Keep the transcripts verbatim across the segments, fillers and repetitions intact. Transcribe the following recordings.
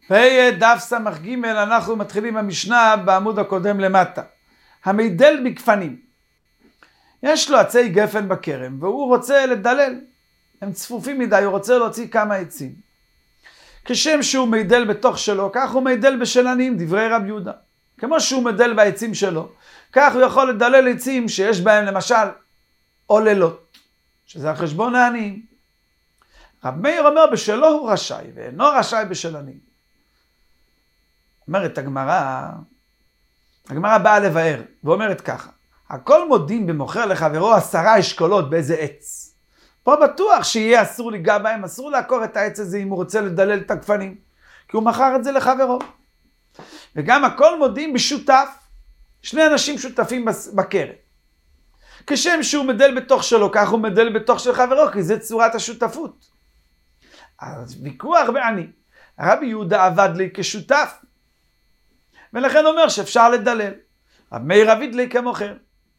דף סמך ג' אנחנו מתחילים המשנה בעמוד הקודם למטה. המדל בגפנים. יש לו עצי גפן בכרם והוא רוצה לדלל. הם צפופים מדי, הוא רוצה להוציא כמה עצים. כשם שהוא מדל בתוך שלו, כך הוא מדל בשלנים, דברי רב יהודה. כמו שהוא מדל בעצים שלו, כך הוא יכול לדלל עצים שיש בהם למשל עוללות, שזה החשבון העניים. רב מאיר אומר בשלו הוא רשאי, ואינו רשאי בשלנים. אומרת הגמרא, הגמרא באה לבאר, ואומרת ככה, הכל מודים במוכר לחברו עשרה אשכולות באיזה עץ. פה בטוח שיהיה אסור ליגע בהם, אסור לעקור את העץ הזה אם הוא רוצה לדלל את הגפנים, כי הוא מכר את זה לחברו. וגם הכל מודים בשותף, שני אנשים שותפים בכרם. כשם שהוא מדל בתוך שלו, כך הוא מדל בתוך של חברו, כי זה צורת השותפות. אז ויכוח בעני, רבי יהודה עבד לי כשותף, ולכן אומר שאפשר לדלל. רב מאיר עבד לי כמוכר.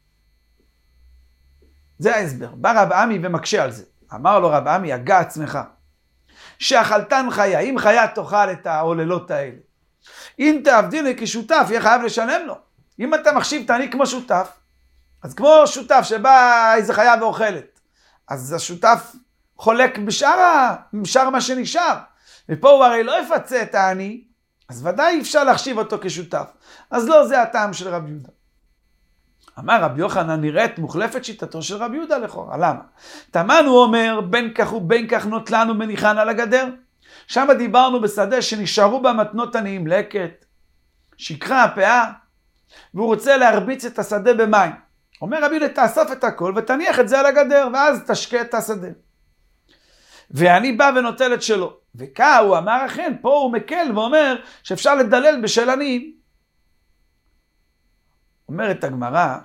זה ההסבר. בא רב עמי ומקשה על זה. אמר לו רב עמי, הגע עצמך, שאכלתן חיה, אם חיה תאכל את העוללות האלה. אם תעבדי לי כשותף, יהיה חייב לשלם לו. אם אתה מחשיב תעני כמו שותף, אז כמו שותף שבא איזה חיה ואוכלת, אז השותף חולק בשאר, בשאר מה שנשאר. ופה הוא הרי לא יפצה את העני, אז ודאי אפשר להחשיב אותו כשותף. אז לא זה הטעם של רב יהודה. אמר רב יוחנן, נראית מוחלפת שיטתו של רב יהודה לכאורה. למה? תמן הוא אומר, בין כך ובין כך נוטלן ומניחן על הגדר. שם דיברנו בשדה שנשארו בה מתנות עניים, לקט, שקרה, הפאה, והוא רוצה להרביץ את השדה במים. אומר רבי יהודה, תאסוף את הכל ותניח את זה על הגדר, ואז תשקה את השדה. ואני בא ונוטל את שלו. וכך הוא אמר אכן, פה הוא מקל ואומר שאפשר לדלל בשל עניים. אומרת הגמרא,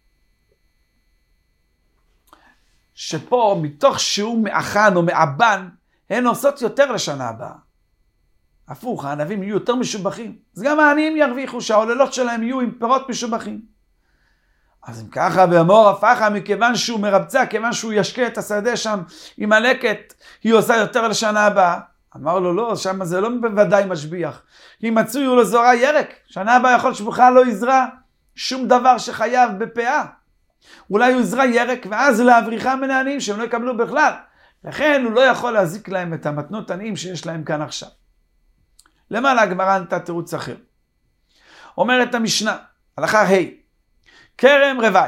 שפה מתוך שהוא מאחן או מאבן, הן עושות יותר לשנה הבאה. הפוך, הענבים יהיו יותר משובחים. אז גם העניים ירוויחו שהעוללות שלהם יהיו עם פירות משובחים. אז אם ככה, ואמור הפכה, מכיוון שהוא מרבצה, כיוון שהוא ישקה את השדה שם עם הלקט, היא עושה יותר לשנה הבאה. אמר לו, לא, שם זה לא בוודאי משביח. אם מצוי הוא לזורה ירק, שנה הבאה יכול שבוכה לא יזרע שום דבר שחייב בפאה. אולי הוא יזרע ירק, ואז להבריחה מן העניים שהם לא יקבלו בכלל. לכן הוא לא יכול להזיק להם את המתנות עניים שיש להם כאן עכשיו. למעלה הגמרא נתנה תירוץ אחר. אומרת המשנה, הלכה ה' כרם רווי.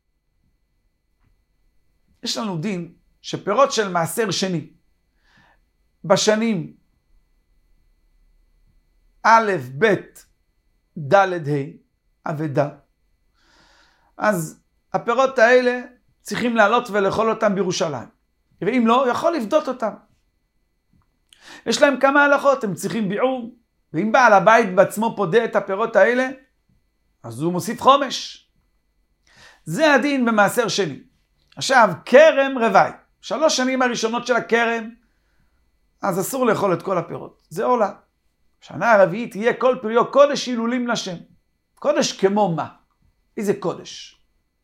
יש לנו דין שפירות של מעשר שני, בשנים א', ב', ד', ה', אבדה. אז הפירות האלה צריכים לעלות ולאכול אותם בירושלים. ואם לא, יכול לבדות אותם. יש להם כמה הלכות, הם צריכים ביעור. ואם בעל הבית בעצמו פודה את הפירות האלה, אז הוא מוסיף חומש. זה הדין במעשר שני. עכשיו, כרם רווי. שלוש שנים הראשונות של הכרם, אז אסור לאכול את כל הפירות. זה עולה. שנה הרביעית תהיה כל פריו קודש הילולים לשם. קודש כמו מה? איזה קודש?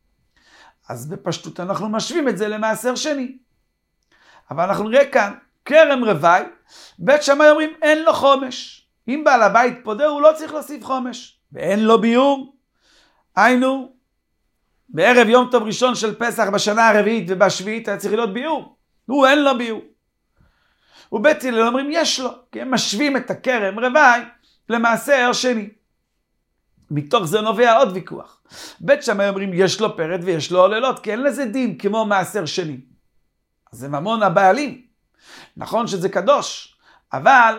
אז בפשטות אנחנו משווים את זה למעשר שני. אבל אנחנו נראה כאן, כרם רווי, בית שמאי אומרים אין לו חומש. אם בעל הבית פודה הוא לא צריך להוסיף חומש. ואין לו ביור. היינו, בערב יום טוב ראשון של פסח בשנה הרביעית ובשביעית היה צריך להיות ביור. הוא אין לו ביור. ובית הלל אומרים יש לו, כי הם משווים את הכרם רווי למעשר שני. מתוך זה נובע עוד ויכוח. בית שמאי אומרים יש לו פרד ויש לו עוללות, כי אין לזה דין כמו מעשר שני. אז זה ממון הבעלים. נכון שזה קדוש, אבל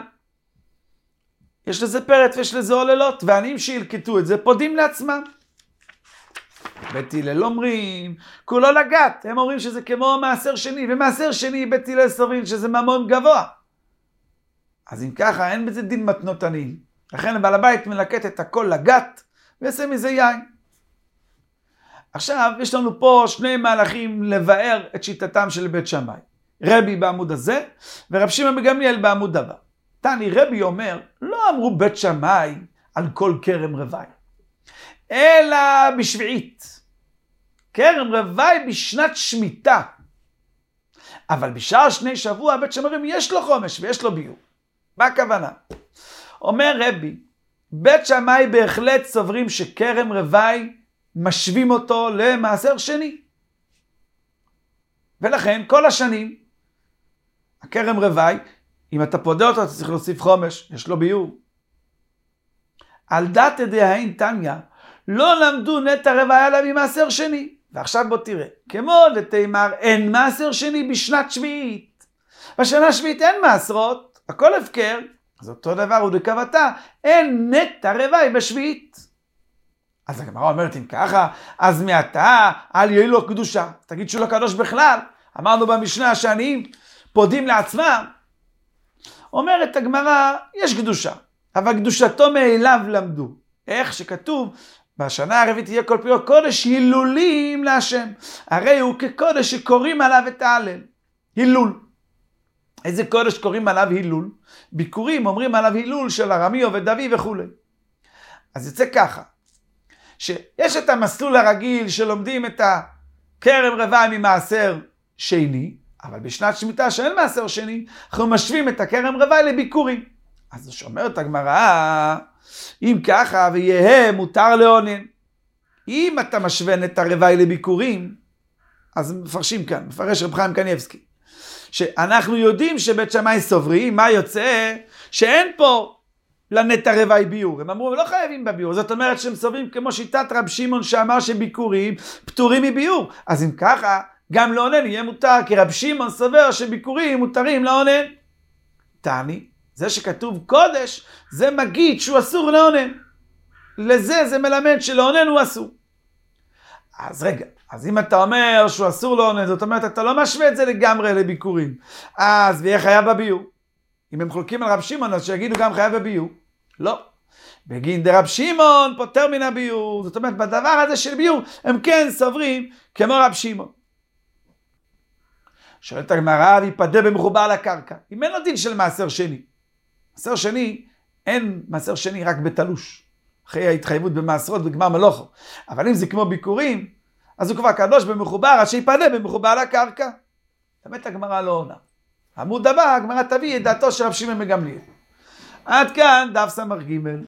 יש לזה פרד ויש לזה עוללות, והעניים שילקטו את זה פודים לעצמם. בית הלל אומרים, כולו לגת, הם אומרים שזה כמו מעשר שני, ומעשר שני בית הלל סוברים שזה ממון גבוה. אז אם ככה, אין בזה דין מתנות עניים. לכן בעל הבית מלקט את הכל לגת, ויעשה מזה יין. עכשיו, יש לנו פה שני מהלכים לבאר את שיטתם של בית שמאי. רבי בעמוד הזה, ורב שמעון בן גמליאל בעמוד הבא. תני, רבי אומר, לא אמרו בית שמאי על כל כרם רווי, אלא בשביעית. כרם רווי בשנת שמיטה. אבל בשאר שני שבוע בית שמאי יש לו חומש ויש לו ביור. מה הכוונה? אומר רבי, בית שמאי בהחלט סוברים שכרם רווי משווים אותו למעשר שני. ולכן כל השנים, הכרם רווי, אם אתה פודה אותו, אתה צריך להוסיף חומש, יש לו ביור. על דת דהאין תניא, לא למדו נטע רווי אלא ממעשר שני. ועכשיו בוא תראה, כמו דתימר, אין מעשר שני בשנת שביעית. בשנה שביעית אין מעשרות, הכל הפקר, אז אותו דבר הוא דקבתה, אין נטע רווי בשביעית. אז הגמרא אומרת אם ככה, אז מעתה אל יהיה לו קדושה. תגיד שהוא לא קדוש בכלל. אמרנו במשנה שהעניים פודים לעצמם. אומרת הגמרא, יש קדושה, אבל קדושתו מאליו למדו. איך שכתוב, בשנה הרביעית יהיה כל פריו קודש הילולים להשם. הרי הוא כקודש שקוראים עליו את ההלל. הילול. איזה קודש קוראים עליו הילול? ביקורים אומרים עליו הילול של ארמי ודוד וכו'. אז יוצא ככה, שיש את המסלול הרגיל שלומדים את הכרם רווי ממעשר שני, אבל בשנת שמיטה שאין מעשר שני, אנחנו משווים את הכרם רווי לביקורים. אז שאומרת הגמרא, אם ככה ויהיה מותר לעונן. אם אתה משווה את הרווי לביקורים, אז מפרשים כאן, מפרש רב חיים קניבסקי, שאנחנו יודעים שבית שמאי סוברים, מה יוצא? שאין פה לנטע רווי ביור. הם אמרו, לא חייבים בביור. זאת אומרת שהם סוברים כמו שיטת רב שמעון שאמר שביקורים פטורים מביור. אז אם ככה, גם לעונן יהיה מותר, כי רב שמעון סובר שביקורים מותרים לעונן. תעני, זה שכתוב קודש, זה מגיד שהוא אסור לעונן. לזה זה מלמד שלעונן הוא אסור. אז רגע, אז אם אתה אומר שהוא אסור לעונן, זאת אומרת, אתה לא משווה את זה לגמרי לביקורים. אז ויהיה חייב בביור. אם הם חולקים על רב שמעון, אז שיגידו גם חייב בביור. לא. בגין דרב שמעון פוטר מן הביור. זאת אומרת, בדבר הזה של ביור, הם כן סוברים כמו רב שמעון. שואלת הגמרא, ויפדה במחובר לקרקע. אם אין לו דין של מעשר שני. מעשר שני, אין מעשר שני רק בתלוש. אחרי ההתחייבות במעשרות בגמר מלוכו. אבל אם זה כמו ביקורים, אז הוא כבר קדוש במחובר, אז שיפדה במחובר לקרקע. באמת הגמרא לא עונה. עמוד הבא, הגמרא תביא את דעתו של רב שמעון בן גמליאל. עד כאן דף סמ"ג.